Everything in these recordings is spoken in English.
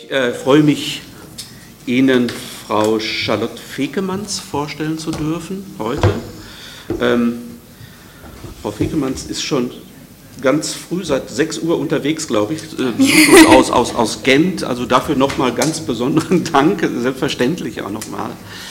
Ich freue mich, Ihnen Frau Charlotte Fekemanns vorstellen zu dürfen heute. Frau Fekemanns ist schon ganz früh, seit 6 Uhr unterwegs, glaube ich, besucht uns aus Gent, also dafür nochmal ganz besonderen Dank, selbstverständlich auch nochmal.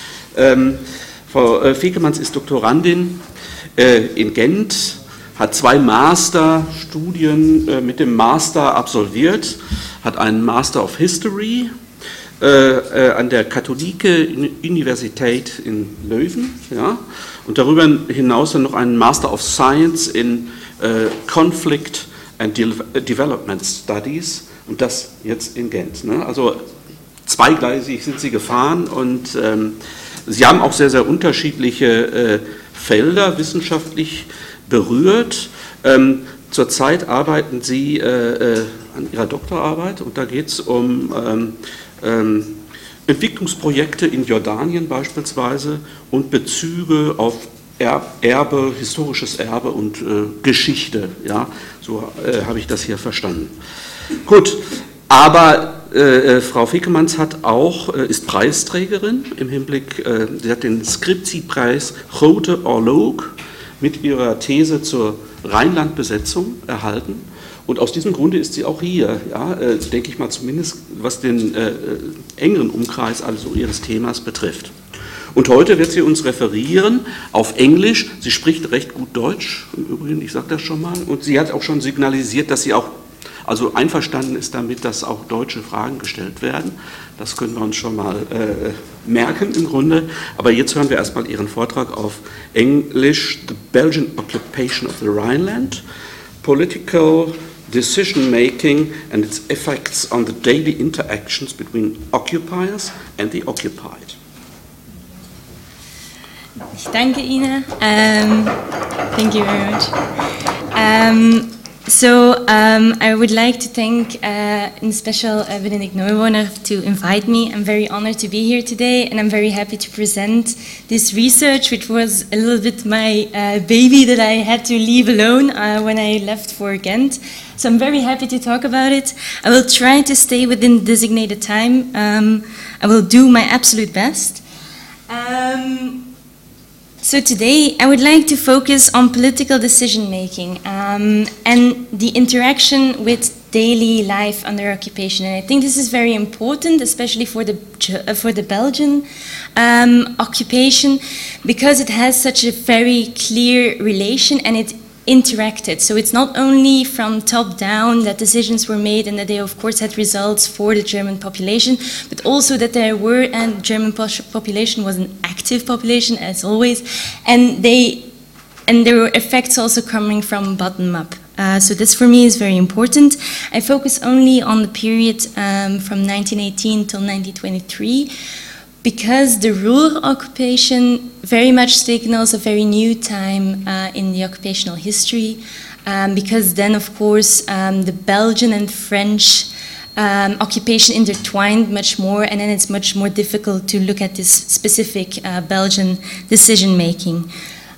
Frau Fekemanns ist Doktorandin in Gent, hat 2 Masterstudien mit dem Master absolviert, hat einen Master of History an der Katholike Universität in Leuven, ja, und darüber hinaus dann noch einen Master of Science in Conflict and Development Studies, und das jetzt in Gent. Ne? Also zweigleisig sind Sie gefahren, und Sie haben auch sehr, sehr unterschiedliche Felder wissenschaftlich berührt. Zurzeit arbeiten Sie an Ihrer Doktorarbeit, und da geht es um Entwicklungsprojekte in Jordanien beispielsweise und Bezüge auf Erbe, historisches Erbe und Geschichte. Ja, so habe ich das hier verstanden. Gut, aber Frau Fekemanns ist Preisträgerin im Hinblick, sie hat den Scriptie-Preis Grote Oorlog mit ihrer These zur Rheinlandbesetzung erhalten. Und aus diesem Grunde ist sie auch hier, ja, denke ich mal, zumindest was den engeren Umkreis also ihres Themas betrifft. Und heute wird sie uns referieren auf Englisch. Sie spricht recht gut Deutsch, im Übrigen, ich sage das schon mal. Und sie hat auch schon signalisiert, dass sie auch also einverstanden ist damit, dass auch deutsche Fragen gestellt werden. Das können wir uns schon mal merken im Grunde. Aber jetzt hören wir erstmal ihren Vortrag auf Englisch. The Belgian Occupation of the Rhineland, Political Decision Making and its effects on the daily interactions between occupiers and the occupied. Ich danke Ihnen. Thank you very much. I would like to thank in special Benedikt Neuwohner to invite me. I'm very honored to be here today, and I'm very happy to present this research, which was a little bit my baby that I had to leave alone when I left for Ghent. So I'm very happy to talk about it. I will try to stay within the designated time. I will do my absolute best. So today I would like to focus on political decision making and the interaction with daily life under occupation. And I think this is very important, especially for the Belgian occupation, because it has such a very clear relation and it interacted. So it's not only from top down that decisions were made and that they of course had results for the German population, but also that there were, and the German population was an active population as always, and there were effects also coming from bottom up. So this for me is very important. I focus only on the period from 1918 till 1923, because the rural occupation very much signals a very new time in the occupational history, because then, of course, the Belgian and French occupation intertwined much more, and then it's much more difficult to look at this specific Belgian decision-making.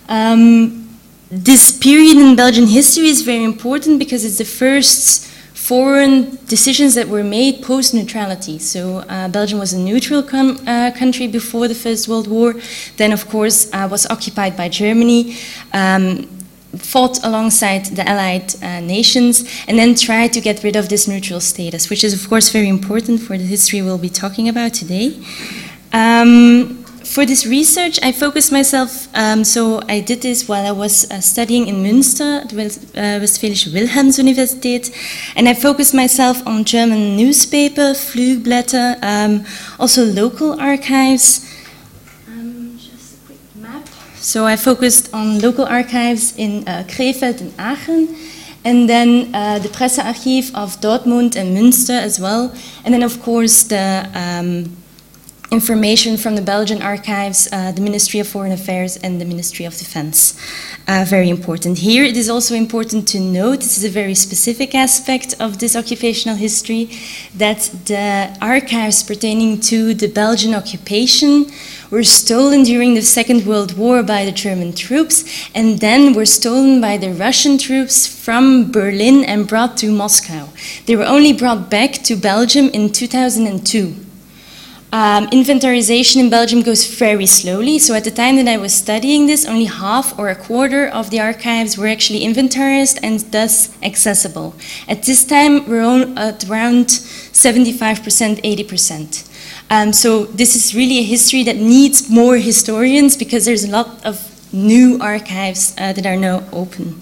This period in Belgian history is very important because it's the first foreign decisions that were made post-neutrality. So Belgium was a neutral country before the First World War, then of course was occupied by Germany, fought alongside the Allied nations, and then tried to get rid of this neutral status, which is of course very important for the history we'll be talking about today. For this research, I focused myself, so I did this while I was studying in Münster at Westfälische Wilhelms-Universität, and I focused myself on German newspaper, Flugblätter, also local archives. Just a quick map. So I focused on local archives in Krefeld and Aachen, and then the Pressearchiv of Dortmund and Münster as well, and then of course the information from the Belgian archives, the Ministry of Foreign Affairs and the Ministry of Defense. Very important. Here it is also important to note, this is a very specific aspect of this occupational history, that the archives pertaining to the Belgian occupation were stolen during the Second World War by the German troops, and then were stolen by the Russian troops from Berlin and brought to Moscow. They were only brought back to Belgium in 2002. Inventarization in Belgium goes very slowly, so at the time that I was studying this, only half or a quarter of the archives were actually inventarized and thus accessible. At this time, we're at around 75%, 80%. So this is really a history that needs more historians because there's a lot of new archives that are now open.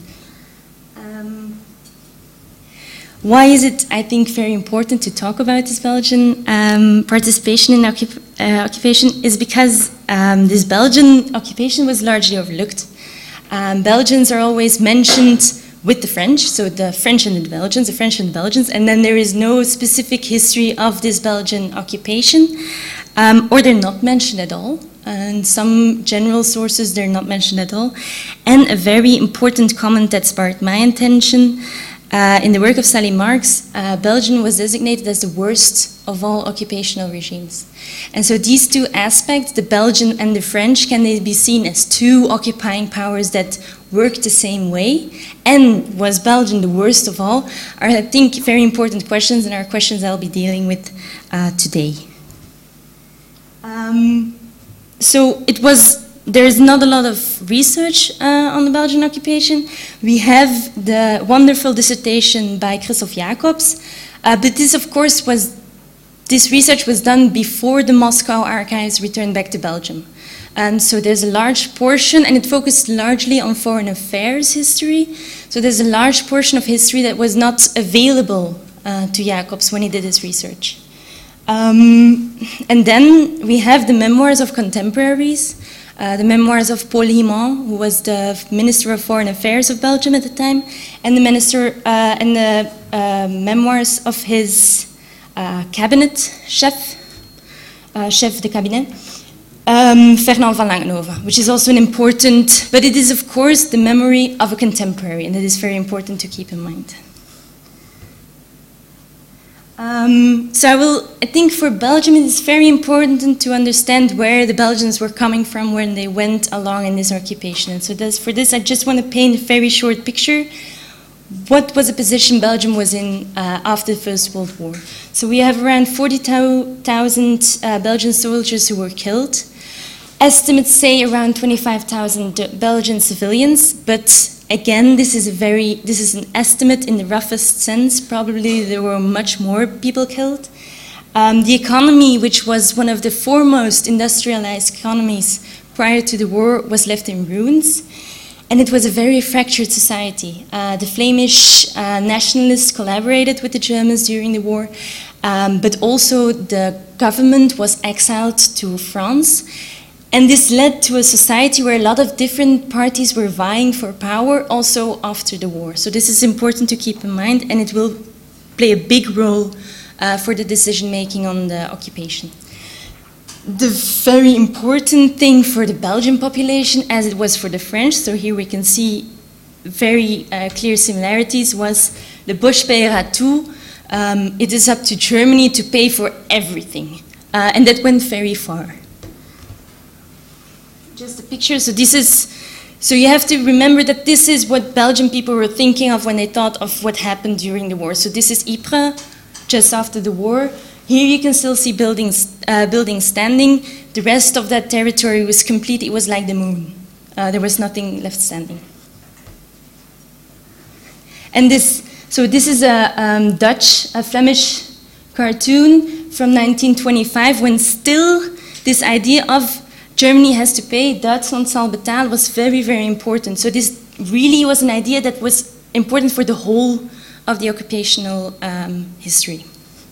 Why is it, I think, very important to talk about this Belgian participation in occupation is because this Belgian occupation was largely overlooked. Belgians are always mentioned with the French, so the French and the Belgians, the French and the Belgians, and then there is no specific history of this Belgian occupation, or they're not mentioned at all. And some general sources, they're not mentioned at all. And a very important comment that sparked my attention. In the work of Sally Marks, Belgium was designated as the worst of all occupational regimes. And so these two aspects, the Belgian and the French, can they be seen as two occupying powers that work the same way? And was Belgium the worst of all? Are, I think, very important questions, and are questions I'll be dealing with today. So there's not a lot of research on the Belgian occupation. We have the wonderful dissertation by Christoph Jacobs, but this, of course, this research was done before the Moscow archives returned back to Belgium. So there's a large portion, and it focused largely on foreign affairs history. So there's a large portion of history that was not available to Jacobs when he did his research. And then we have the memoirs of contemporaries. The memoirs of Paul Himon, who was the Minister of Foreign Affairs of Belgium at the time, and the memoirs of his cabinet chef de cabinet, Fernand van Langenhoven, which is also an important, but it is of course the memory of a contemporary, and it is very important to keep in mind. So I think for Belgium it is very important to understand where the Belgians were coming from when they went along in this occupation. And so for this I just want to paint a very short picture. What was the position Belgium was in after the First World War? So we have around 40,000 Belgian soldiers who were killed. Estimates say around 25,000 Belgian civilians, but again, this is an estimate in the roughest sense. Probably there were much more people killed. The economy, which was one of the foremost industrialized economies prior to the war, was left in ruins. And it was a very fractured society. The Flemish nationalists collaborated with the Germans during the war, but also the government was exiled to France. And this led to a society where a lot of different parties were vying for power also after the war. So this is important to keep in mind, and it will play a big role for the decision-making on the occupation. The very important thing for the Belgian population, as it was for the French, so here we can see very clear similarities, was the Bosch paiera tout. It is up to Germany to pay for everything. And that went very far. Just a picture. So you have to remember that this is what Belgian people were thinking of when they thought of what happened during the war. So this is Ypres, just after the war. Here you can still see buildings standing. The rest of that territory was complete. It was like the moon. There was nothing left standing. And this is a Flemish cartoon from 1925, when still this idea of Germany has to pay, Duitsland zal betalen, was very, very important. So this really was an idea that was important for the whole of the occupational history.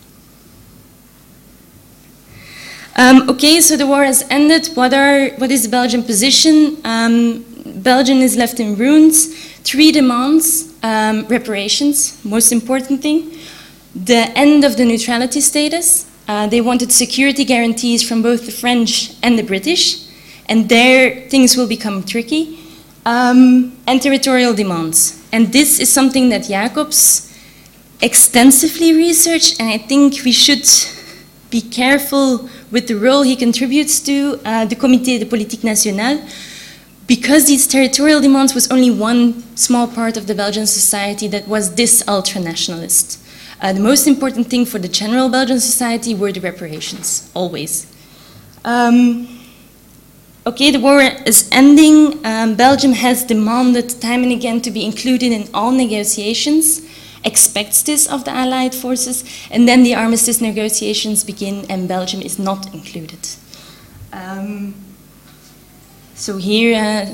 Okay, so the war has ended. What is the Belgian position? Belgium is left in ruins. 3 demands: reparations, most important thing, the end of the neutrality status. They wanted security guarantees from both the French and the British, and there things will become tricky, and territorial demands. And this is something that Jacobs extensively researched, and I think we should be careful with the role he contributes to the Comité de Politique Nationale, because these territorial demands was only one small part of the Belgian society that was this ultra-nationalist. The most important thing for the general Belgian society were the reparations, always. Okay, the war is ending. Belgium has demanded time and again to be included in all negotiations, expects this of the Allied forces, and then the armistice negotiations begin and Belgium is not included. So here,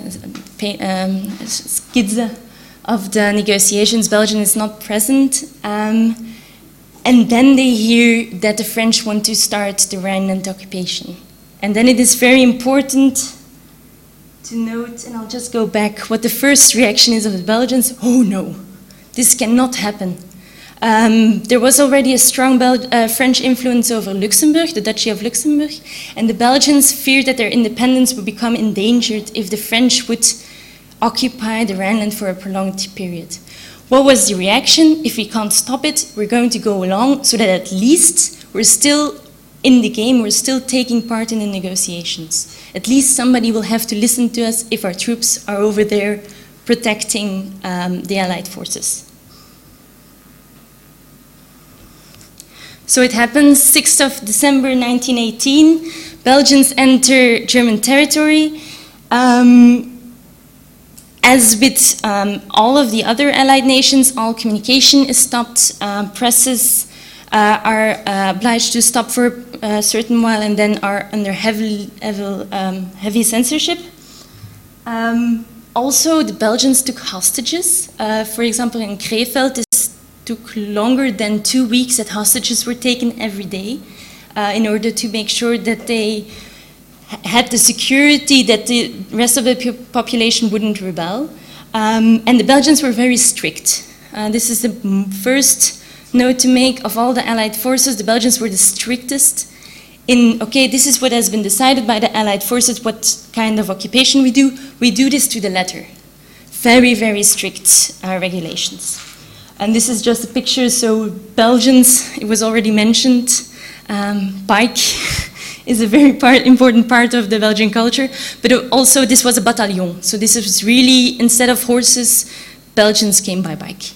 skids of the negotiations, Belgium is not present. And then they hear that the French want to start the Rhineland occupation. And then it is very important to note, and I'll just go back, what the first reaction is of the Belgians. Oh no, this cannot happen. There was already a strong French influence over Luxembourg, the Duchy of Luxembourg, and the Belgians feared that their independence would become endangered if the French would occupy the Rhineland for a prolonged period. What was the reaction? If we can't stop it, we're going to go along so that at least we're still in the game, we're still taking part in the negotiations. At least somebody will have to listen to us if our troops are over there protecting the Allied forces. So it happens, 6th of December 1918, Belgians enter German territory. As with all of the other Allied nations, all communication is stopped. Presses are obliged to stop for a certain while and then are under heavy censorship. Also, the Belgians took hostages. For example, in Krefeld, this took longer than 2 weeks that hostages were taken every day in order to make sure that they had the security that the rest of the population wouldn't rebel. And the Belgians were very strict. This is the first note to make of all the Allied forces. The Belgians were the strictest in, okay, this is what has been decided by the Allied forces, what kind of occupation we do. We do this to the letter. Very, very strict regulations. And this is just a picture, so Belgians, it was already mentioned, bike is a very important part of the Belgian culture, but also this was a battalion. So this was really, instead of horses, Belgians came by bike.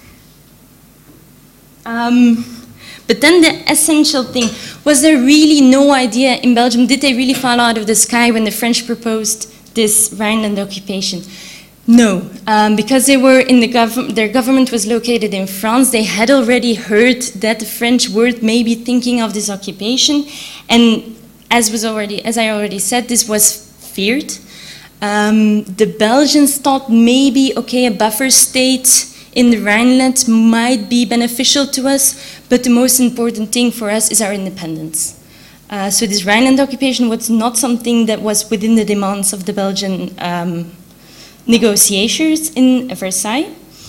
But then the essential thing, was there really no idea in Belgium, did they really fall out of the sky when the French proposed this Rhineland occupation? No, because they were in the their government was located in France. They had already heard that the French were maybe thinking of this occupation, and as I already said, this was feared. The Belgians thought maybe, okay, a buffer state in the Rhineland might be beneficial to us, but the most important thing for us is our independence. So this Rhineland occupation was not something that was within the demands of the Belgian negotiations in Versailles.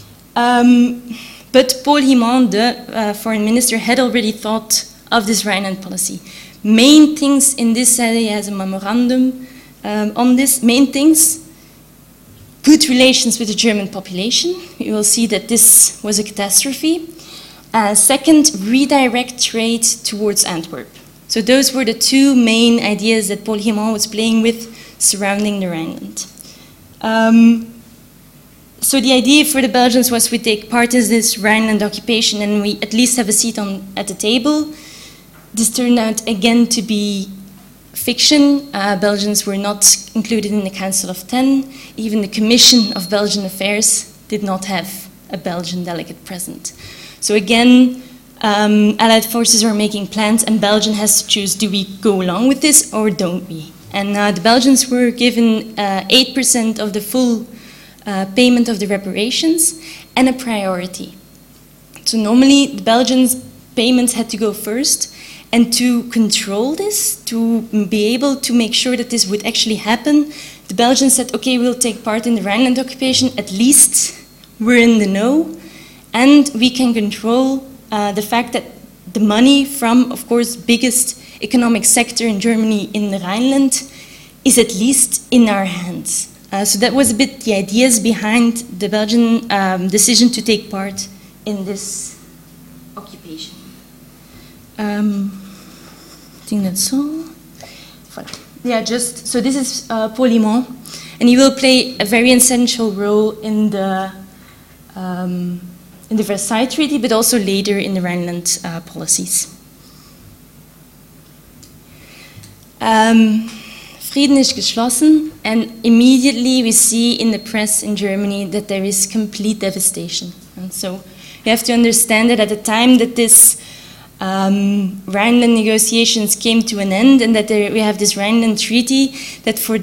But Paul Himand, the foreign minister, had already thought of this Rhineland policy. Main things in this, he has a memorandum on this, main things, good relations with the German population. You will see that this was a catastrophe. Second, redirect trade towards Antwerp. So those were the two main ideas that Paul Himand was playing with surrounding the Rhineland. So the idea for the Belgians was we take part in this Rhineland occupation and we at least have a seat at the table. This turned out again to be fiction. Belgians were not included in the Council of 10. Even the Commission of Belgian Affairs did not have a Belgian delegate present. So again, Allied forces are making plans and Belgium has to choose, do we go along with this or don't we? And the Belgians were given 8% of the full payment of the reparations and a priority. So normally the Belgians' payments had to go first, and to control this, to be able to make sure that this would actually happen, the Belgians said, okay, we'll take part in the Rhineland occupation, at least we're in the know, and we can control the fact that the money from, of course, biggest economic sector in Germany in the Rhineland is at least in our hands. So that was a bit the ideas behind the Belgian decision to take part in this occupation. think that's all. Voilà. Yeah, just, so this is Paul Limon, and he will play a very essential role in the Versailles Treaty, but also later in the Rhineland policies. Frieden ist geschlossen, and immediately we see in the press in Germany that there is complete devastation. And so you have to understand that at the time that this Rhineland negotiations came to an end, and that we have this Rhineland Treaty, that for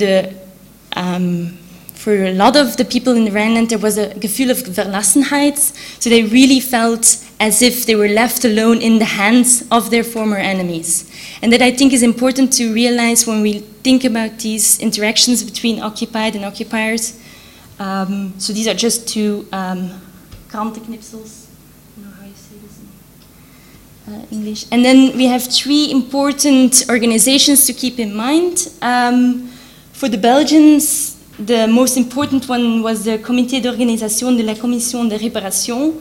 a lot of the people in the Rhineland, there was a gefühl of Verlassenheit, so they really felt as if they were left alone in the hands of their former enemies. And that I think is important to realize when we think about these interactions between occupied and occupiers. So these are just two krantenknipsels. I don't know how you say this in English. And then we have three important organizations to keep in mind. For the Belgians, the most important one was the Comité d'Organisation de la Commission de Réparation,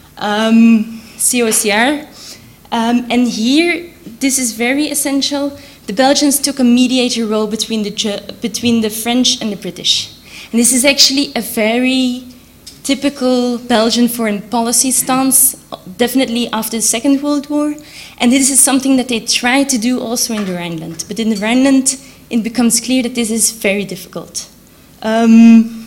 COCR. And here, this is very essential. The Belgians took a mediator role between the French and the British. And this is actually a very typical Belgian foreign policy stance, definitely after the Second World War. And this is something that they try to do also in the Rhineland. But in the Rhineland, it becomes clear that this is very difficult. And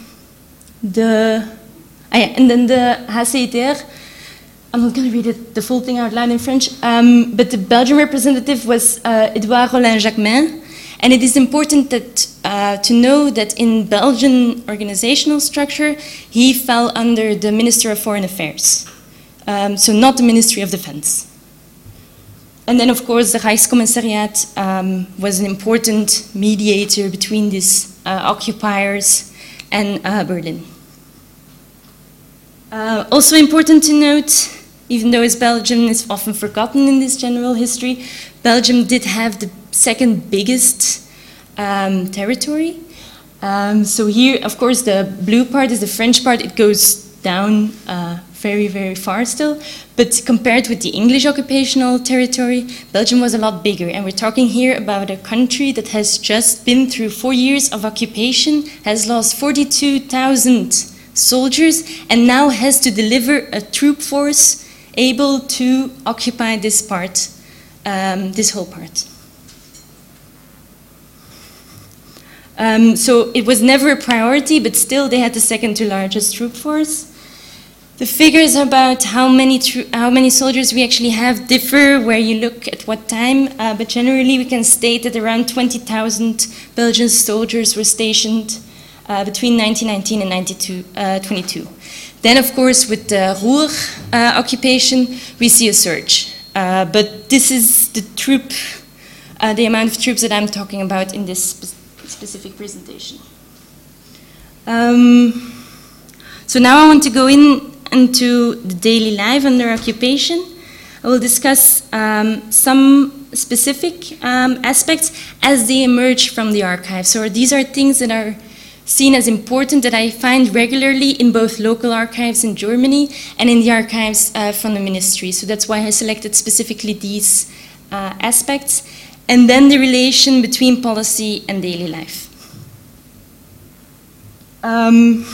then the HCDR, I'm not going to read the full thing out loud in French, but the Belgian representative was Edouard Rollin-Jacquemin. And it is important that, to know that in Belgian organizational structure, he fell under the Minister of Foreign Affairs, so not the Ministry of Defense. And then, of course, the Reichskommissariat was an important mediator between these occupiers and Berlin. Also important to note, even though Belgium is often forgotten in this general history, Belgium did have the second biggest territory. So here, of course, the blue part is the French part. It goes down very, very far still. But compared with the English occupational territory, Belgium was a lot bigger. And we're talking here about a country that has just been through 4 years of occupation, has lost 42,000 soldiers, and now has to deliver a troop force able to occupy this part, this whole part. So it was never a priority, but still they had the second to largest troop force. The figures about how many soldiers we actually have differ where you look at what time, but generally we can state that around 20,000 Belgian soldiers were stationed between 1919 and 1922. Then, of course, with the Ruhr occupation, we see a surge. But this is the amount of troops that I'm talking about in this specific presentation. So now I want to go into the daily life under occupation. I will discuss some specific aspects as they emerge from the archive. So these are things that are seen as important that I find regularly in both local archives in Germany and in the archives from the ministry. So that's why I selected specifically these aspects. And then the relation between policy and daily life. An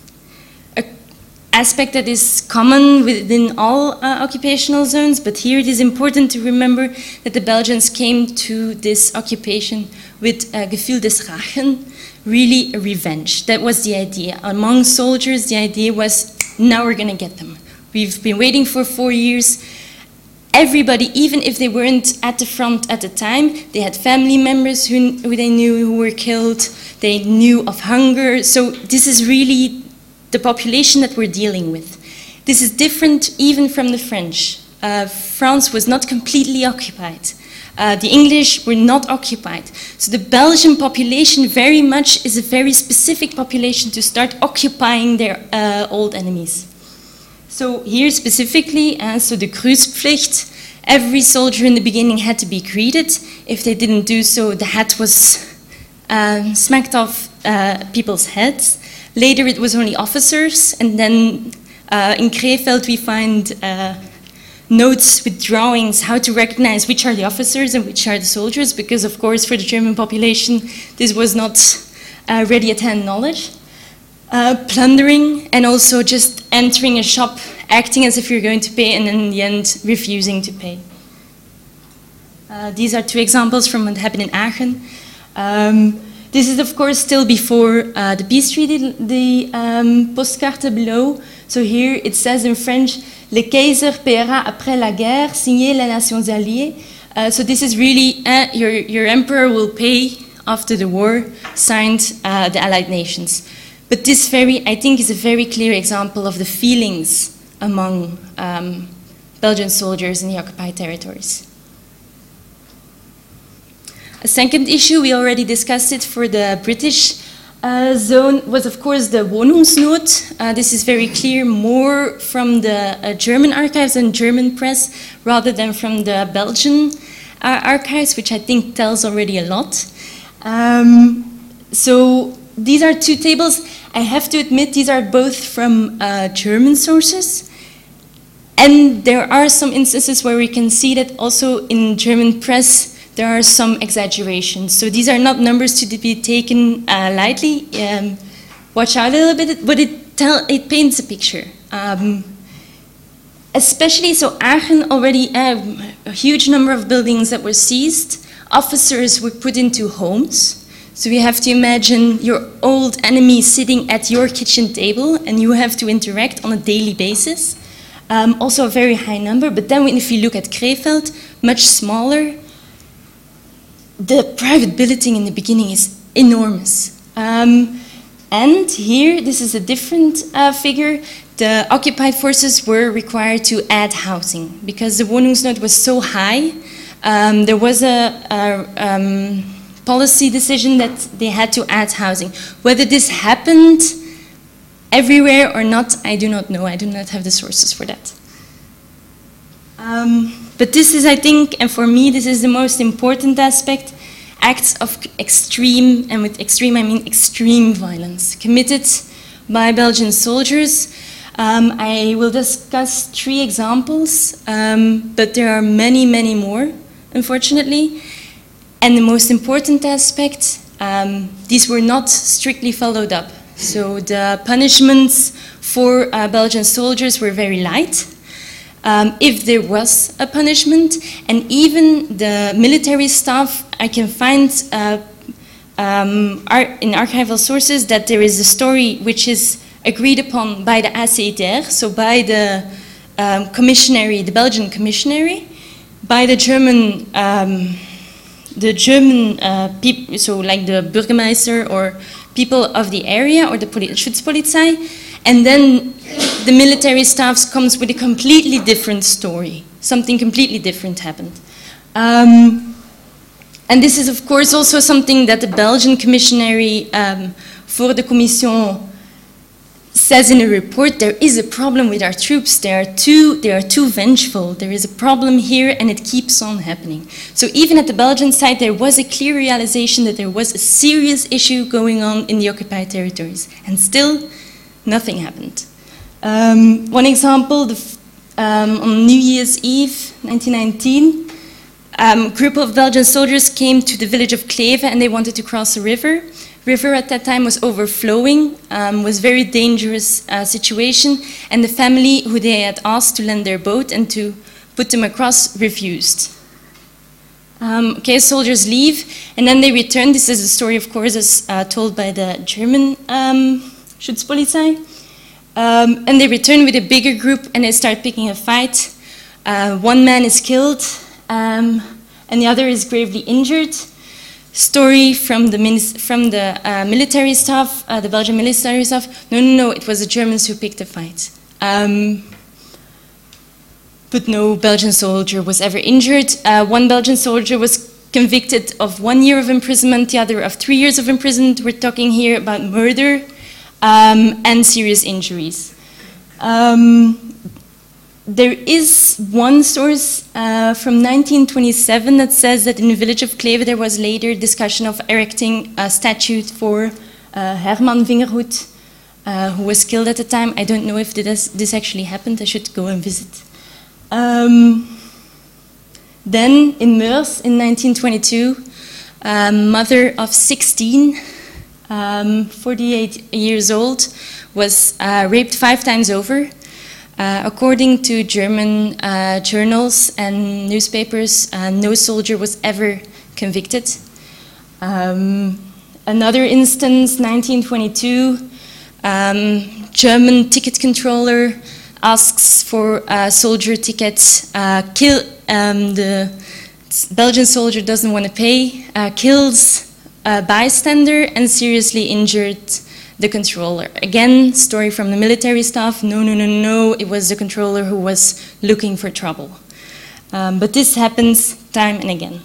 aspect that is common within all occupational zones, but here it is important to remember that the Belgians came to this occupation with a Gefühl des Rachen, really a revenge. That was the idea. Among soldiers, the idea was, now we're going to get them. We've been waiting for 4 years. Everybody, even if they weren't at the front at the time, they had family members who they knew who were killed. They knew of hunger. So this is really the population that we're dealing with. This is different even from the French. France was not completely occupied. The English were not occupied. So the Belgian population very much is a very specific population to start occupying their old enemies. So here specifically, so the Kruispflicht, every soldier in the beginning had to be greeted. If they didn't do so, the hat was smacked off people's heads. Later it was only officers, and then in Krefeld we find notes with drawings how to recognize which are the officers and which are the soldiers, because of course for the German population this was not ready at hand knowledge. Plundering, and also just entering a shop, acting as if you're going to pay, and in the end refusing to pay. These are two examples from what happened in Aachen. This is of course still before the peace treaty, the postkarte below. So here it says in French, Le Kaiser paiera après la guerre, signé les Nations Alliées. So this is really, your emperor will pay after the war, signed the Allied Nations. But this I think is a very clear example of the feelings among Belgian soldiers in the occupied territories. A second issue, we already discussed it for the British zone, was of course the Wohnungsnot. This is very clear, more from the German archives and German press rather than from the Belgian archives, which I think tells already a lot. So these are two tables. I have to admit these are both from German sources. And there are some instances where we can see that also in German press there are some exaggerations. So these are not numbers to be taken lightly. Watch out a little bit, but it paints a picture. Especially, so Aachen already, a huge number of buildings that were seized. Officers were put into homes. So you have to imagine your old enemy sitting at your kitchen table and you have to interact on a daily basis. Also a very high number, but then if you look at Krefeld, much smaller. The private billeting in the beginning is enormous. And here, this is a different figure. The occupied forces were required to add housing because the Wohnungsnot was so high. There was a policy decision that they had to add housing. Whether this happened everywhere or not, I do not know. I do not have the sources for that. But this is, I think, and for me, this is the most important aspect, acts of extreme, and with extreme I mean extreme violence, committed by Belgian soldiers. I will discuss 3 examples, but there are many, many more, unfortunately. And the most important aspect, these were not strictly followed up. So the punishments for Belgian soldiers were very light. If there was a punishment, and even the military staff, I can find in archival sources that there is a story which is agreed upon by the ACDR, so by the commissionary, the Belgian commissionary, by the German people, so like the Bürgermeister or people of the area or the Schutzpolizei, and then the military staffs comes with a completely different story. Something completely different happened. And this is of course also something that the Belgian commissionary for the Commission says in a report. There is a problem with our troops. They are too vengeful. There is a problem here and it keeps on happening. So even at the Belgian side there was a clear realization that there was a serious issue going on in the occupied territories, and still nothing happened. One example, on New Year's Eve, 1919, a group of Belgian soldiers came to the village of Kleve and they wanted to cross a river. River at that time was overflowing, was a very dangerous situation, and the family who they had asked to lend their boat and to put them across refused. Okay, soldiers leave, and then they return. This is a story, of course, as told by the German Schutzpolizei. And they return with a bigger group and they start picking a fight. One man is killed and the other is gravely injured. Story from the military staff, the Belgian military staff, no, it was the Germans who picked the fight. But no Belgian soldier was ever injured. One Belgian soldier was convicted of 1 year of imprisonment, the other of 3 years of imprisonment. We're talking here about murder and serious injuries. There is one source from 1927 that says that in the village of Kleve there was later discussion of erecting a statue for Herman Vingerhoed, who was killed at the time. I don't know if this actually happened. I should go and visit. Then in Meurs in 1922, a mother of 16, 48 years old, was raped 5 times over. According to German journals and newspapers, no soldier was ever convicted. Another instance, 1922, German ticket controller asks for a soldier ticket, the Belgian soldier doesn't want to pay, kills a bystander and seriously injured the controller. Again, story from the military staff, no, it was the controller who was looking for trouble. But this happens time and again.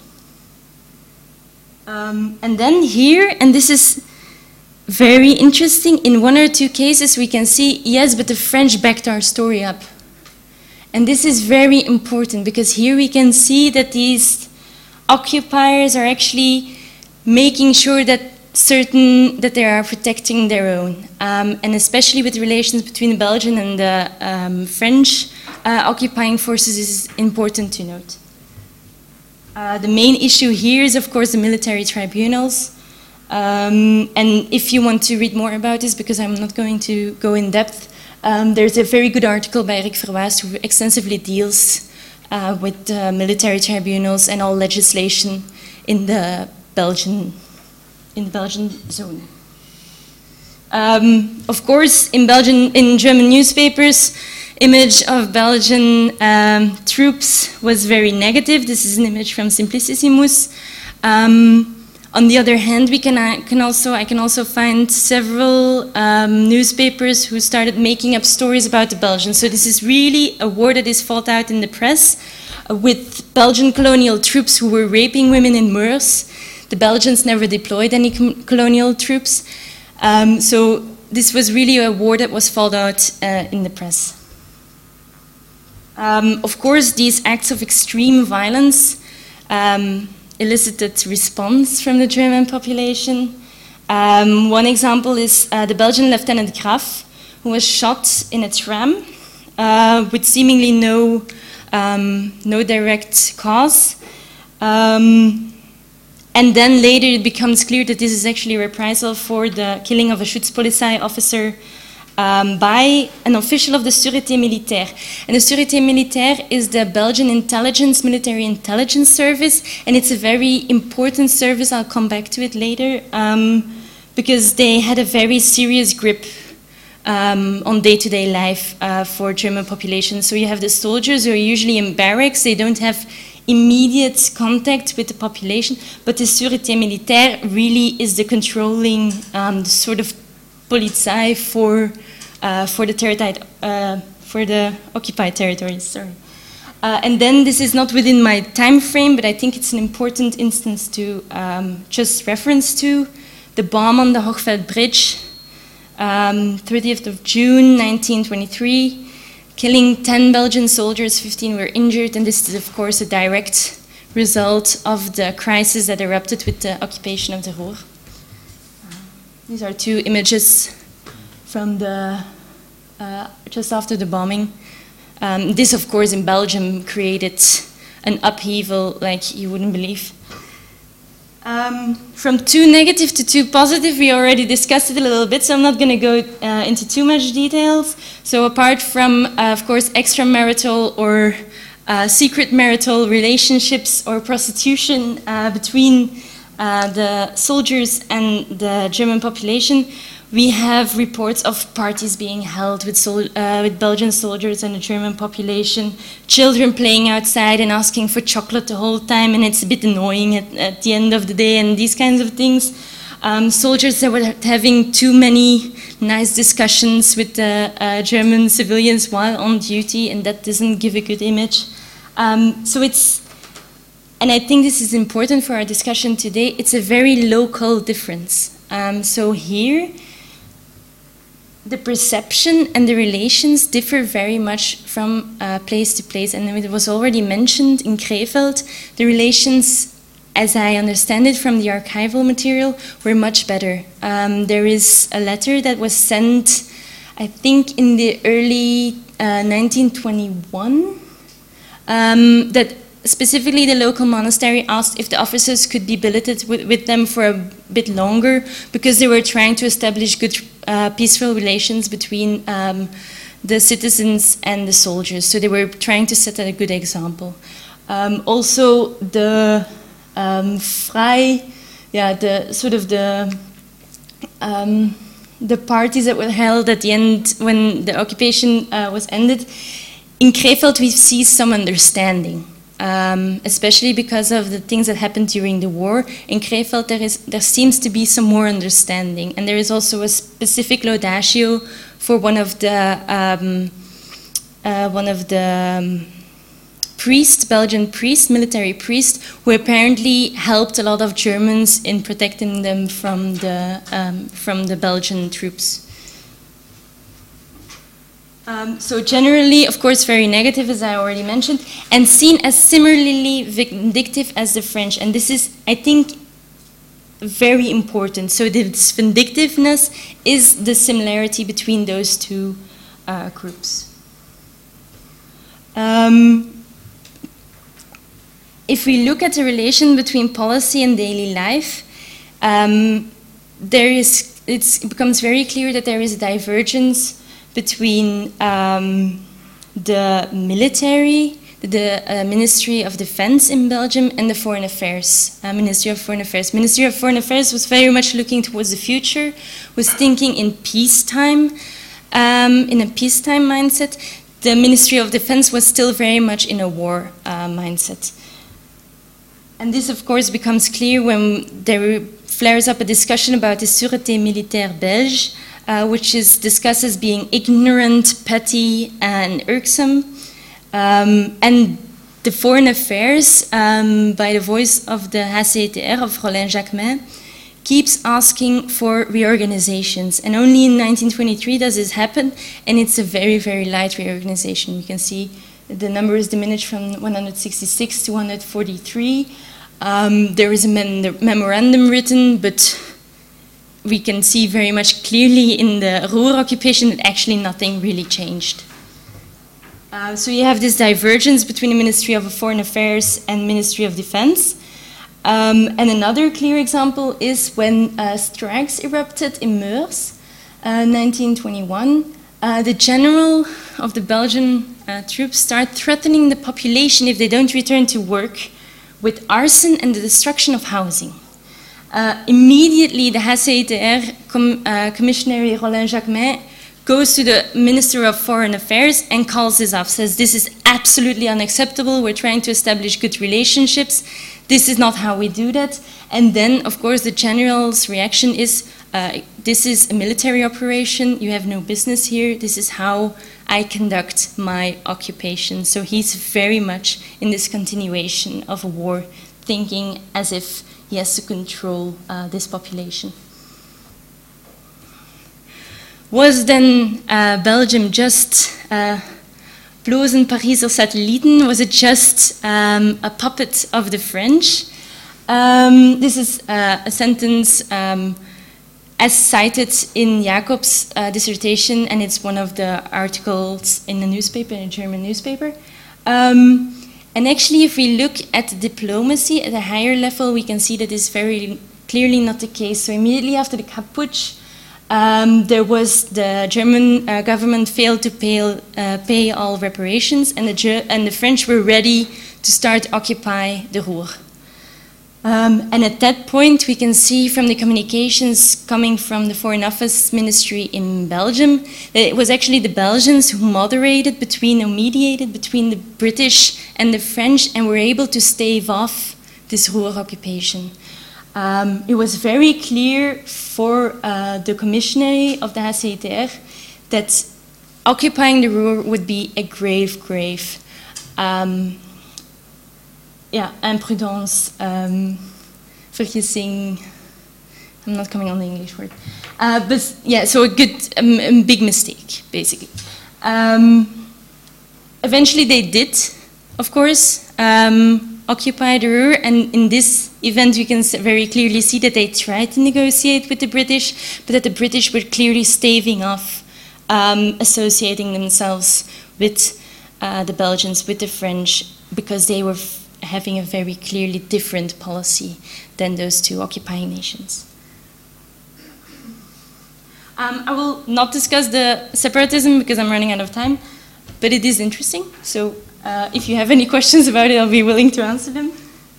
And then here, and this is very interesting, in 1 or 2 cases we can see, yes, but the French backed our story up. And this is very important because here we can see that these occupiers are actually making sure that they are protecting their own. And especially with relations between the Belgian and the French occupying forces is important to note. The main issue here is, of course, the military tribunals. And if you want to read more about this, because I'm not going to go in depth, there's a very good article by Rick Verwaest who extensively deals with military tribunals and all legislation in the Belgian zone. Of course, in German newspapers, image of Belgian troops was very negative. This is an image from Simplicissimus. On the other hand, I can also find several newspapers who started making up stories about the Belgians. So this is really a war that is fought out in the press with Belgian colonial troops who were raping women in Meurs. The Belgians never deployed any colonial troops. So this was really a war that was fought out in the press. Of course, these acts of extreme violence elicited response from the German population. One example is the Belgian Lieutenant Graf, who was shot in a tram with seemingly no direct cause. And then later it becomes clear that this is actually a reprisal for the killing of a Schutzpolizei officer by an official of the Sûreté Militaire. And the Sûreté Militaire is the Belgian military intelligence service, and it's a very important service. I'll come back to it later, because they had a very serious grip on day-to-day life for German population. So you have the soldiers who are usually in barracks, they don't have immediate contact with the population, but the Sûreté Militaire really is the controlling sort of Polizei for the occupied territories. Sorry. And then this is not within my time frame, but I think it's an important instance to just reference to the bomb on the Hochfeld Bridge, 30th of June 1923. Killing 10 Belgian soldiers, 15 were injured, and this is, of course, a direct result of the crisis that erupted with the occupation of the Ruhr. These are 2 images from the just after the bombing. This, of course, in Belgium created an upheaval like you wouldn't believe. From 2 negative to 2 positive, we already discussed it a little bit, so I'm not going to go into too much details. So apart from, of course, extramarital or secret marital relationships or prostitution between the soldiers and the German population, we have reports of parties being held with Belgian soldiers and the German population, children playing outside and asking for chocolate the whole time, and it's a bit annoying at the end of the day, and these kinds of things. Soldiers that were having too many nice discussions with the German civilians while on duty, and that doesn't give a good image. And I think this is important for our discussion today, it's a very local difference. So here, the perception and the relations differ very much from place to place. And it was already mentioned in Krefeld, the relations, as I understand it from the archival material, were much better. There is a letter that was sent, I think, in the early 1921, that specifically the local monastery asked if the officers could be billeted with them for a bit longer, because they were trying to establish good, peaceful relations between the citizens and the soldiers. So they were trying to set a good example. Also, the the parties that were held at the end when the occupation was ended. In Krefeld, we see some understanding, especially because of the things that happened during the war. In Krefeld, there seems to be some more understanding, and there is also a specific laudatio for one of the Belgian priest, military priest, who apparently helped a lot of Germans in protecting them from the Belgian troops. So generally, of course, very negative, as I already mentioned, and seen as similarly vindictive as the French. And this is, I think, very important. So this vindictiveness is the similarity between those two groups. If we look at the relation between policy and daily life, it becomes very clear that there is a divergence between the military, the Ministry of Defense in Belgium, and the Foreign Affairs, Ministry of Foreign Affairs. Ministry of Foreign Affairs was very much looking towards the future, was thinking in peacetime, in a peacetime mindset. The Ministry of Defense was still very much in a war mindset. And this, of course, becomes clear when there flares up a discussion about the Sûreté Militaire Belge, which is discussed as being ignorant, petty, and irksome. And the Foreign Affairs, by the voice of the HCETR, of Rolin Jacquemin, keeps asking for reorganizations. And only in 1923 does this happen, and it's a very, very light reorganization. You can see the number is diminished from 166 to 143. There is a memorandum written, but we can see very much clearly in the Ruhr occupation that actually nothing really changed. So you have this divergence between the Ministry of Foreign Affairs and Ministry of Defense. And another clear example is when strikes erupted in Meurs, 1921. The general of the Belgian troops start threatening the population if they don't return to work with arson and the destruction of housing. Immediately, the HCETR Commissionary Rolin Jacquemin goes to the Minister of Foreign Affairs and calls this off, says this is absolutely unacceptable, we're trying to establish good relationships, this is not how we do that. And then, of course, the general's reaction is, this is a military operation, you have no business here, this is how I conduct my occupation. So he's very much in this continuation of a war, thinking as if he has to control this population. Was then Belgium just blozen Pariser Satelliten? Was it just a puppet of the French? This is a sentence as cited in Jacob's dissertation, and it's one of the articles in the newspaper, in a German newspaper. And actually, if we look at diplomacy at a higher level, we can see that is very clearly not the case. So immediately after the Kapp Putsch, the German government failed to pay all reparations, and the French were ready to start occupy the Ruhr. And at that point, we can see from the communications coming from the Foreign Office Ministry in Belgium that it was actually the Belgians who mediated between the British and the French, and were able to stave off this Ruhr occupation. It was very clear for the commissionary of the HCETR that occupying the Ruhr would be a grave imprudence, vergissing, I'm not coming on the English word. But yeah, so a big mistake, basically. Eventually they did, of course, occupy the Ruhr, and in this event we can very clearly see that they tried to negotiate with the British, but that the British were clearly staving off associating themselves with the Belgians, with the French, because they were having a very clearly different policy than those two occupying nations. I will not discuss the separatism because I'm running out of time, but it is interesting. So if you have any questions about it, I'll be willing to answer them.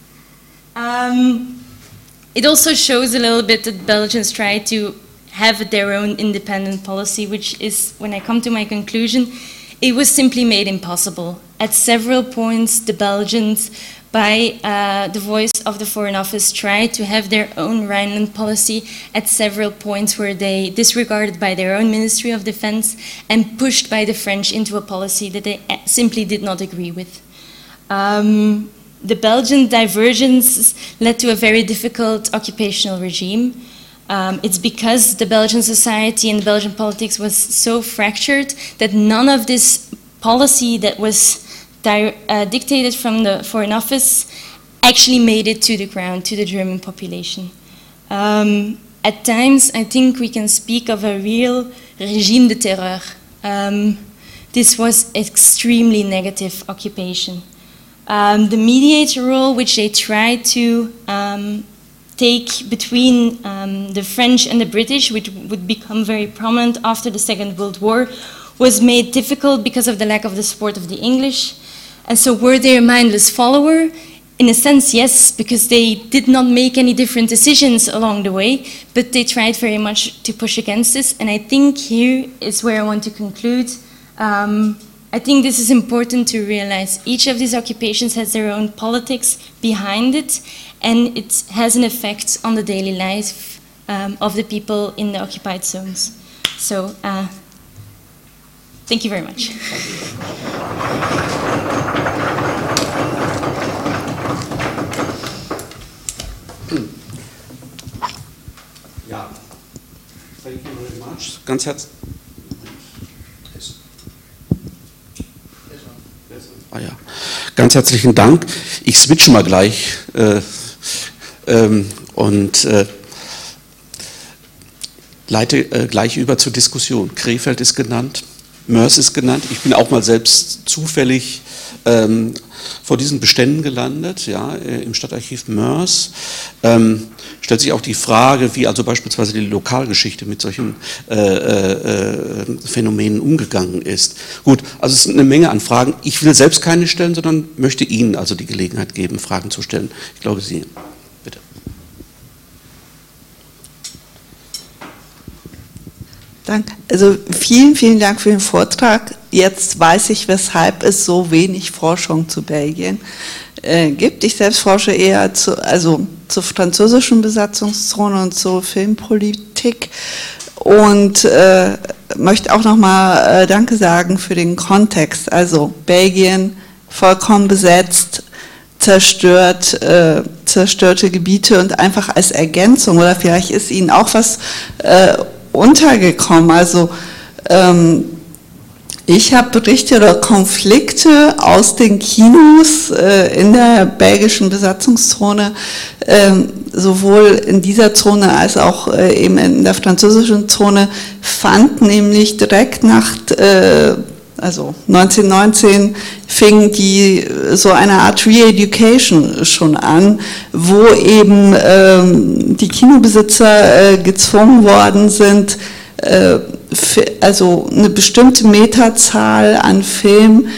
It also shows a little bit that Belgians try to have their own independent policy, which is, when I come to my conclusion, it was simply made impossible. At several points, the Belgians, by the voice of the Foreign Office, tried to have their own Rhineland policy. At several points were they disregarded by their own Ministry of Defense and pushed by the French into a policy that they simply did not agree with. The Belgian divergence led to a very difficult occupational regime. It's because the Belgian society and Belgian politics was so fractured that none of this policy that was dictated from the Foreign Office actually made it to the ground, to the German population. At times, I think we can speak of a real régime de terreur. This was extremely negative occupation. The mediator role, which they tried to take between the French and the British, which would become very prominent after the Second World War, was made difficult because of the lack of the support of the English. And so were they a mindless follower? In a sense, yes, because they did not make any different decisions along the way, but they tried very much to push against this. And I think here is where I want to conclude. I think this is important to realize. Each of these occupations has their own politics behind it, and it has an effect on the daily life of the people in the occupied zones. So, thank you very much. Ja, thank you very much. Ganz herzlich. Ganz herzlichen Dank. Ich switche mal gleich und leite gleich über zur Diskussion. Krefeld ist genannt, Moers ist genannt. Ich bin auch mal selbst zufällig vor diesen Beständen gelandet, ja, im Stadtarchiv Moers. Stellt sich auch die Frage, wie also beispielsweise die Lokalgeschichte mit solchen Phänomenen umgegangen ist. Gut, also es sind eine Menge an Fragen. Ich will selbst keine stellen, sondern möchte Ihnen also die Gelegenheit geben, Fragen zu stellen. Ich glaube, Sie, bitte. Danke. Also vielen, vielen Dank für den Vortrag. Jetzt weiß ich, weshalb es so wenig Forschung zu Belgien gibt. Ich selbst forsche eher zur französischen Besatzungszone und zur Filmpolitik und möchte auch nochmal Danke sagen für den Kontext. Also Belgien vollkommen besetzt, zerstörte Gebiete und einfach als Ergänzung, oder vielleicht ist Ihnen auch was untergekommen. Also ich habe Berichte oder Konflikte aus den Kinos in der belgischen Besatzungszone, sowohl in dieser Zone als auch eben in der französischen Zone, fand nämlich direkt nach, also 1919 fing so eine Art Re-Education schon an, wo eben die Kinobesitzer gezwungen worden sind, also eine bestimmte Meterzahl an Film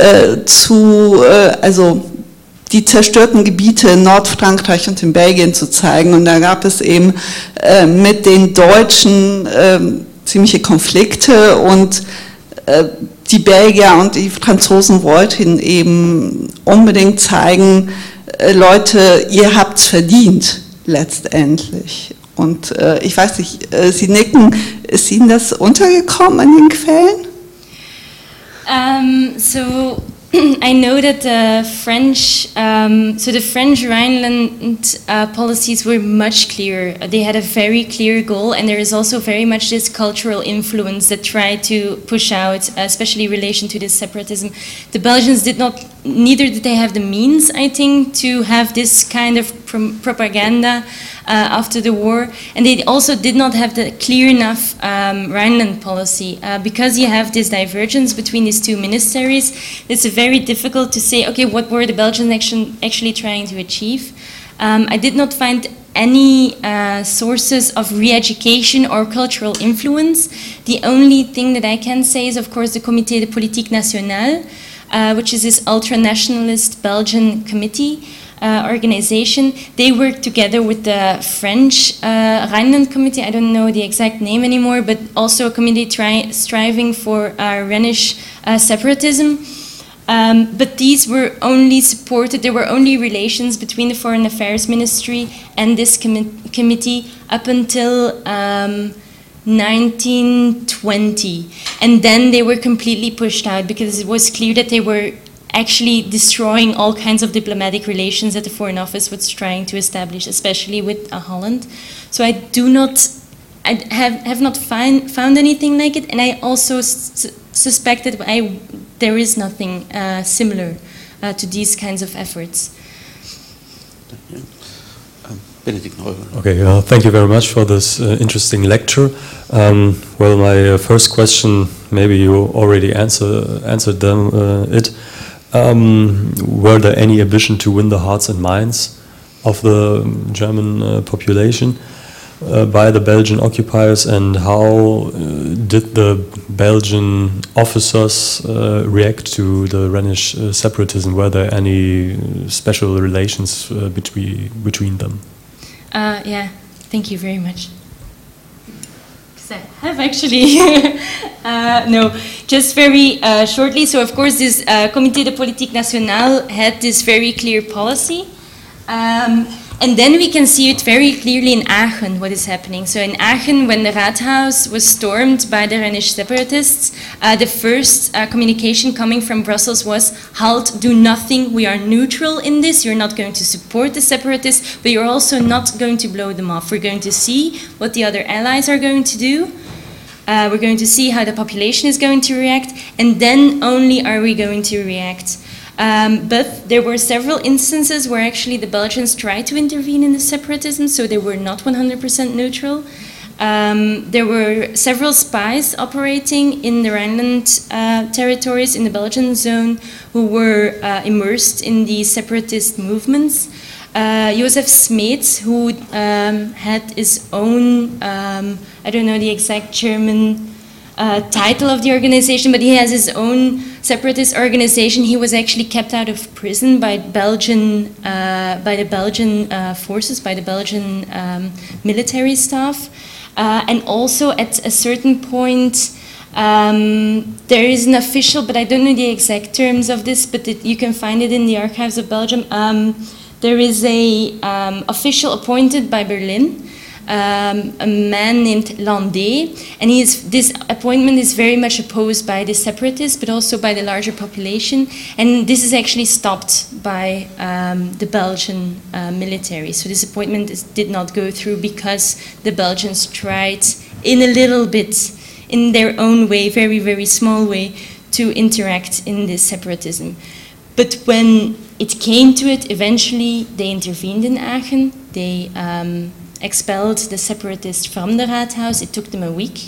also die zerstörten Gebiete in Nordfrankreich und in Belgien zu zeigen. Und da gab es eben mit den Deutschen ziemliche Konflikte und die Belgier und die Franzosen wollten eben unbedingt zeigen, Leute, ihr habt's verdient, letztendlich. Und ich weiß nicht, Sie nicken, ist Ihnen das untergekommen in den Quellen? So I know that the French Rhineland policies were much clearer. They had a very clear goal, and there is also very much this cultural influence that tried to push out, especially in relation to this separatism. The Belgians neither did they have the means, I think, to have this kind of propaganda. after the war, and they also did not have the clear enough Rhineland policy. Because you have this divergence between these two ministries, it's very difficult to say, okay, what were the Belgians actually trying to achieve? I did not find any sources of re-education or cultural influence. The only thing that I can say is, of course, the Comité de Politique Nationale, which is this ultra-nationalist Belgian committee organization. They work together with the French Rhineland Committee. I don't know the exact name anymore, but also a committee striving for Rhenish separatism. But these were only supported, there were only relations between the Foreign Affairs Ministry and this committee up until 1920. And then they were completely pushed out because it was clear that they were actually destroying all kinds of diplomatic relations that the Foreign Office was trying to establish, especially with Holland. So I have not found anything like it, and I also suspect that there is nothing similar to these kinds of efforts. Benedikt Neurohr. Okay, thank you very much for this interesting lecture. Well, my first question, maybe you already answered them. Were there any ambition to win the hearts and minds of the German population by the Belgian occupiers, and how did the Belgian officers react to the Rhenish separatism? Were there any special relations between them? Yeah, thank you very much. I have actually, no, just very shortly. So of course this Comité de Politique Nationale had this very clear policy. And then we can see it very clearly in Aachen, what is happening. So in Aachen, when the Rathaus was stormed by the Rhenish separatists, the first communication coming from Brussels was, halt, do nothing, we are neutral in this, you're not going to support the separatists, but you're also not going to blow them off. We're going to see what the other allies are going to do. We're going to see how the population is going to react, and then only are we going to react. But there were several instances where actually the Belgians tried to intervene in the separatism, so they were not 100% neutral. There were several spies operating in the Rhineland territories, in the Belgian zone, who were immersed in the separatist movements. Josef Smeets, who had his own, I don't know the exact German title of the organization, but he has his own separatist organization. He was actually kept out of prison by the Belgian forces, by the Belgian military staff. And also at a certain point, there is an official, but I don't know the exact terms of this, but you can find it in the archives of Belgium. There is a official appointed by Berlin, a man named Landé, and this appointment is very much opposed by the separatists, but also by the larger population, and this is actually stopped by the Belgian military. So this appointment did not go through because the Belgians tried in a little bit, in their own way, very, very small way, to interact in this separatism. But when it came to it, eventually they intervened in Aachen. They expelled the separatists from the Rathaus. It took them a week.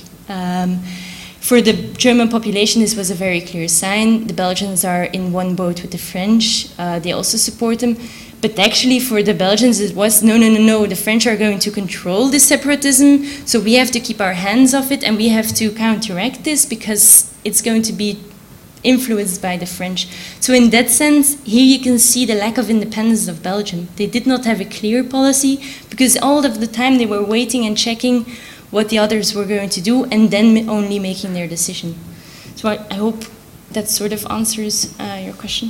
For the German population, this was a very clear sign. The Belgians are in one boat with the French. They also support them. But actually for the Belgians, it was, no, the French are going to control this separatism, so we have to keep our hands off it, and we have to counteract this because it's going to be influenced by the French. So in that sense, here you can see the lack of independence of Belgium. They did not have a clear policy because all of the time they were waiting and checking what the others were going to do and then only making their decision. So I hope that sort of answers your question.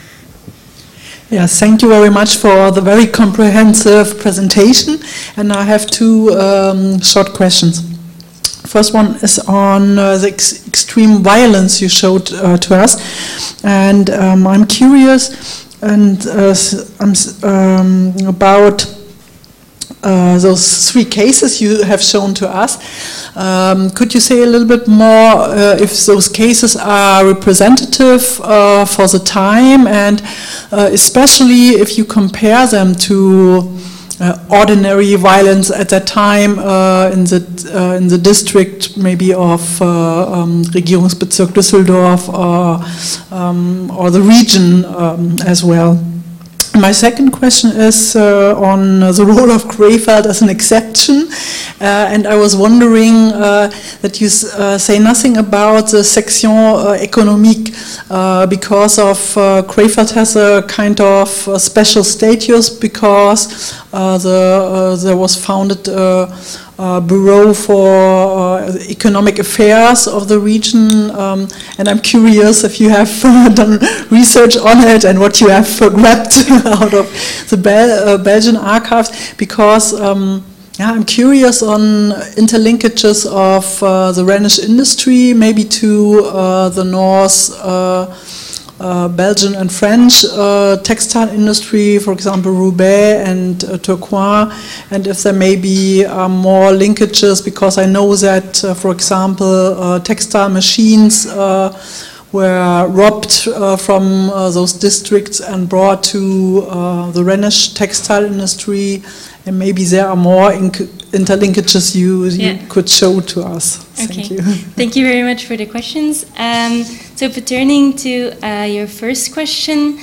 Yes, thank you very much for the very comprehensive presentation. And I have two short questions. First one is on the extreme violence you showed to us, and I'm curious about those three cases you have shown to us. Could you say a little bit more if those cases are representative for the time, and especially if you compare them to ordinary violence at that time in the district, maybe of Regierungsbezirk Düsseldorf or the region as well. My second question is on the role of Krefeld as an exception, and I was wondering that you say nothing about the section économique because of Krefeld has a kind of special status because there was founded a bureau for economic affairs of the region, and I'm curious if you have done research on it and what you have grabbed out of the Belgian archives, because I'm curious on interlinkages of the Rhenish industry, maybe to the North Belgian and French textile industry, for example, Roubaix and Tourcoing, and if there may be more linkages, because I know that, for example, textile machines were robbed from those districts and brought to the Rhenish textile industry, and maybe there are more interlinkages you could show to us. Thank you. Thank you very much for the questions. So returning to your first question,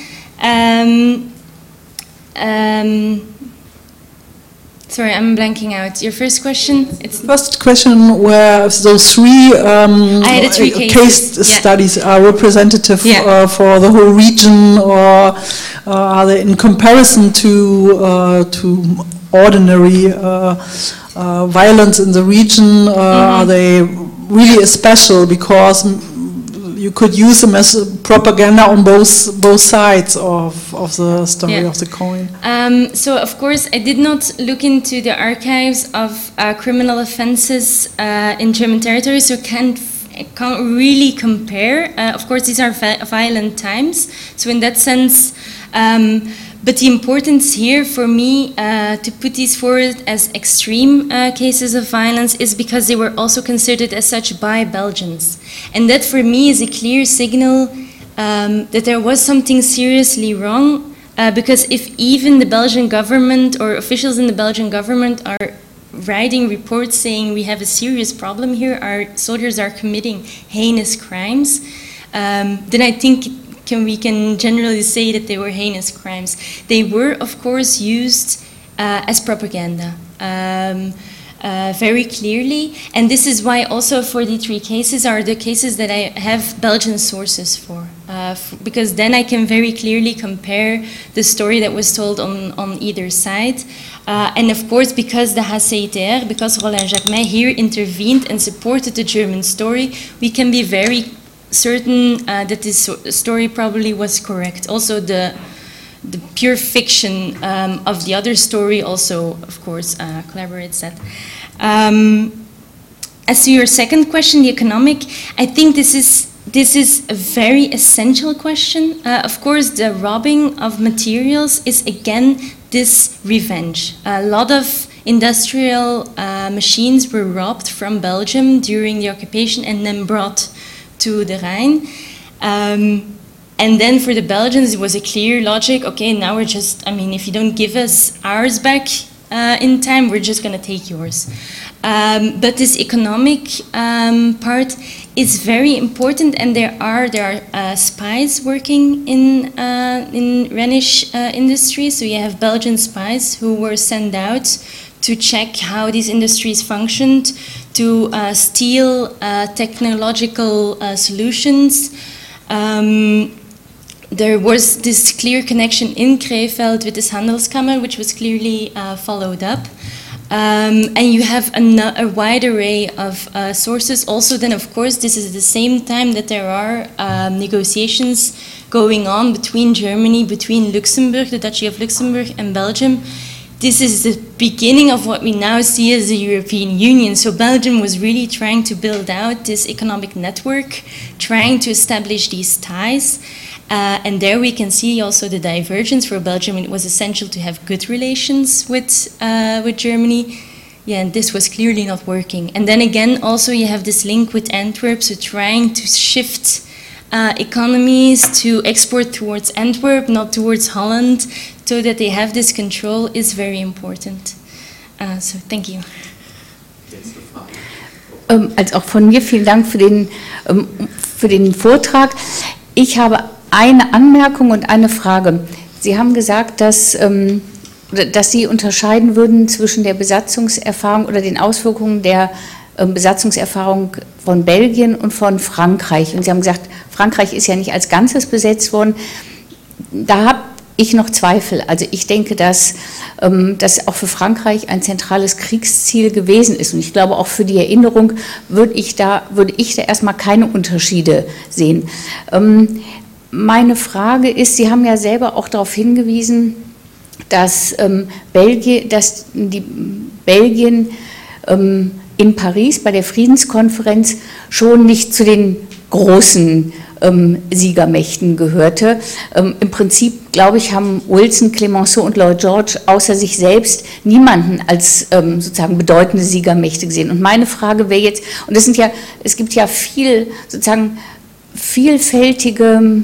sorry, I'm blanking out. Your first question? First question were those three, case studies are representative for the whole region, or are they in comparison to ordinary violence in the region? Are they really special because you could use them as propaganda on both sides of the story of the coin? So of course I did not look into the archives of criminal offences in German territory, so can't really compare. Of course these are violent times, so in that sense, but the importance here for me to put these forward as extreme cases of violence is because they were also considered as such by Belgians. And that for me is a clear signal that there was something seriously wrong, because if even the Belgian government or officials in the Belgian government are writing reports saying we have a serious problem here, our soldiers are committing heinous crimes, then I think we can generally say that they were heinous crimes. They were, of course, used as propaganda, very clearly, and this is why also for the three cases are the cases that I have Belgian sources for, because then I can very clearly compare the story that was told on either side, and of course because the HCITR, because Roland Jacquemin here intervened and supported the German story, we can be very certain that this story probably was correct. Also the pure fiction of the other story also, of course, corroborates that. As to your second question, the economic, I think this is a very essential question. Of course, the robbing of materials is again this revenge. A lot of industrial machines were robbed from Belgium during the occupation and then brought to the Rhine. And then for the Belgians, it was a clear logic. Okay, now we're just, if you don't give us ours back in time, we're just going to take yours. But this economic part is very important, and there are spies working in Rhenish industry. So you have Belgian spies who were sent out to check how these industries functioned, to steal technological solutions. There was this clear connection in Krefeld with this Handelskammer, which was clearly followed up. And you have a wide array of sources. Also then, of course, this is at the same time that there are negotiations going on between Germany, between Luxembourg, the Duchy of Luxembourg, and Belgium. This is the beginning of what we now see as the European Union. So Belgium was really trying to build out this economic network, trying to establish these ties. And there we can see also the divergence. For Belgium, it was essential to have good relations with Germany. Yeah, and this was clearly not working. And then again, also you have this link with Antwerp, so trying to shift economies to export towards Antwerp, not towards Holland, so that they have this control is very important. So thank you. Also auch von mir vielen Dank für den Vortrag. Ich habe eine Anmerkung und eine Frage. Sie haben gesagt, dass Sie unterscheiden würden zwischen der Besatzungserfahrung oder den Auswirkungen der Besatzungserfahrung von Belgien und von Frankreich. Und Sie haben gesagt, Frankreich ist ja nicht als Ganzes besetzt worden. Da habe ich noch Zweifel. Also ich denke, dass das auch für Frankreich ein zentrales Kriegsziel gewesen ist. Und ich glaube, auch für die Erinnerung würde ich da erstmal keine Unterschiede sehen. Meine Frage ist, Sie haben ja selber auch darauf hingewiesen, dass Belgien in Paris bei der Friedenskonferenz schon nicht zu den großen Siegermächten gehörte. Im Prinzip, glaube ich, haben Wilson, Clemenceau und Lloyd George außer sich selbst niemanden als sozusagen bedeutende Siegermächte gesehen. Und meine Frage wäre jetzt, und es gibt ja vielfältige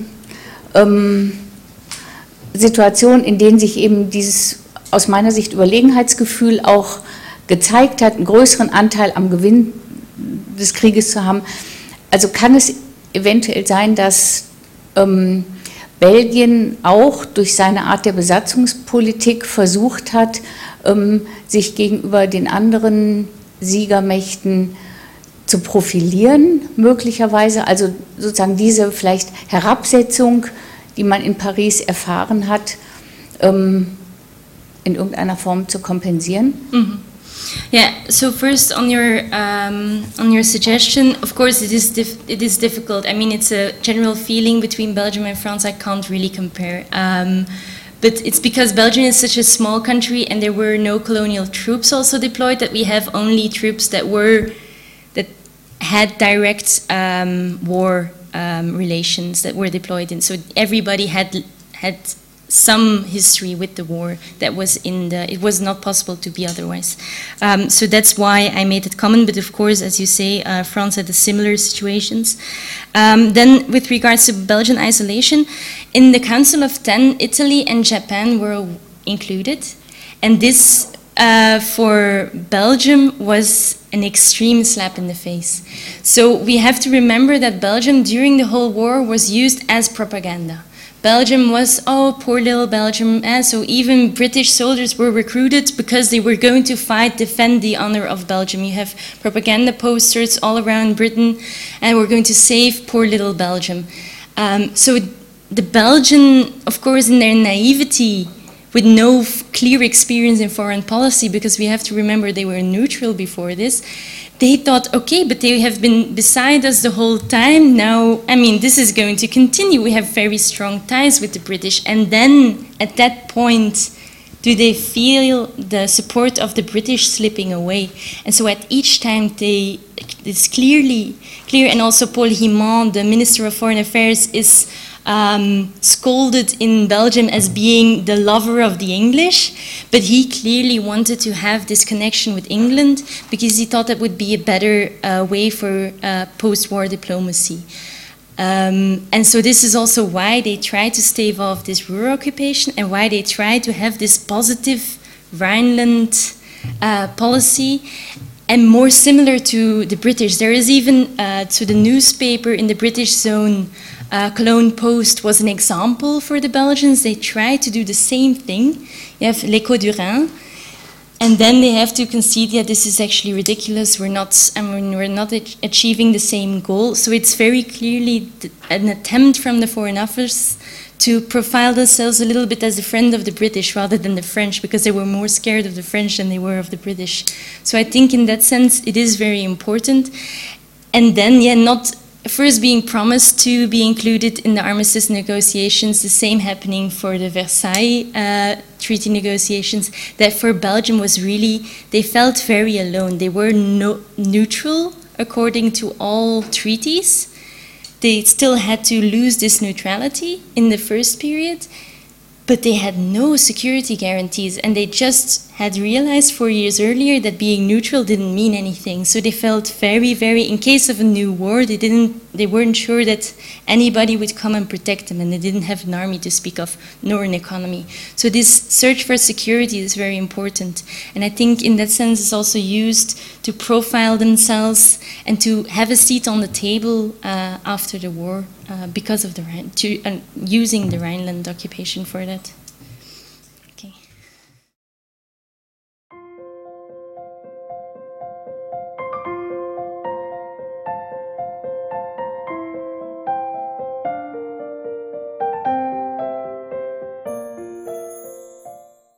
Situationen, in denen sich eben dieses aus meiner Sicht Überlegenheitsgefühl auch gezeigt hat, einen größeren Anteil am Gewinn des Krieges zu haben. Also kann es eventuell sein, dass Belgien auch durch seine Art der Besatzungspolitik versucht hat, sich gegenüber den anderen Siegermächten zu profilieren, möglicherweise, also sozusagen diese vielleicht Herabsetzung, die man in Paris erfahren hat, in irgendeiner Form zu kompensieren? Mm-hmm. Yeah. So first, on your suggestion, of course, it is difficult. I mean, it's a general feeling between Belgium and France. I can't really compare. But it's because Belgium is such a small country, and there were no colonial troops also deployed, that we have only troops that had direct war relations that were deployed in. So everybody had some history with the war that was it was not possible to be otherwise. So that's why I made it common, but of course, as you say, France had similar situations. Then with regards to Belgian isolation, in the Council of 10, Italy and Japan were included, and this for Belgium was an extreme slap in the face. So we have to remember that Belgium during the whole war was used as propaganda. Belgium was, oh, poor little Belgium. So even British soldiers were recruited because they were going to defend the honor of Belgium. You have propaganda posters all around Britain, and we're going to save poor little Belgium. So the Belgian, of course, in their naivety, with no clear experience in foreign policy, because we have to remember they were neutral before this, they thought, okay, but they have been beside us the whole time. Now, I mean, this is going to continue. We have very strong ties with the British. And then, at that point, do they feel the support of the British slipping away? And so at each time, it's clear, and also Paul Himand, the Minister of Foreign Affairs, is scolded in Belgium as being the lover of the English, but he clearly wanted to have this connection with England because he thought that would be a better way for post-war diplomacy. And so this is also why they tried to stave off this rural occupation and why they tried to have this positive Rhineland policy, and more similar to the British. There is even, to the newspaper in the British zone, Cologne Post was an example for the Belgians. They tried to do the same thing. You have L'Écho du Rhin, and then they have to concede, yeah, this is actually ridiculous. We're not achieving the same goal. So it's very clearly an attempt from the Foreign Office to profile themselves a little bit as a friend of the British rather than the French, because they were more scared of the French than they were of the British. So I think in that sense it is very important. And then, yeah, not first being promised to be included in the armistice negotiations, the same happening for the Versailles treaty negotiations, that for Belgium was really, they felt very alone. They were neutral according to all treaties. They still had to lose this neutrality in the first period, but they had no security guarantees, and they just had realized 4 years earlier that being neutral didn't mean anything. So they felt very, very, in case of a new war, they weren't sure that anybody would come and protect them, and they didn't have an army to speak of, nor an economy. So this search for security is very important. And I think in that sense it's also used to profile themselves and to have a seat on the table after the war because of the using the Rhineland occupation for that.